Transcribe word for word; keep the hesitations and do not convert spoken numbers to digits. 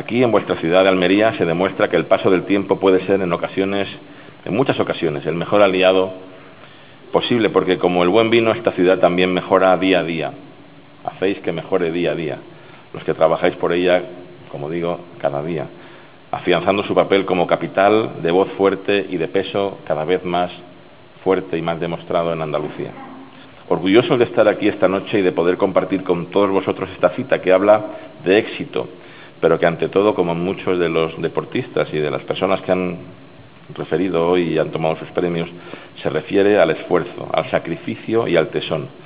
Aquí, en vuestra ciudad de Almería, se demuestra que el paso del tiempo puede ser, en ocasiones, en muchas ocasiones, el mejor aliado posible, porque como el buen vino, esta ciudad también mejora día a día. Hacéis que mejore día a día, los que trabajáis por ella, como digo, cada día, afianzando su papel como capital de voz fuerte y de peso cada vez más fuerte y más demostrado en Andalucía. Orgullosos de estar aquí esta noche y de poder compartir con todos vosotros esta cita que habla de éxito, pero que ante todo, como muchos de los deportistas y de las personas que han referido hoy y han tomado sus premios, se refiere al esfuerzo, al sacrificio y al tesón.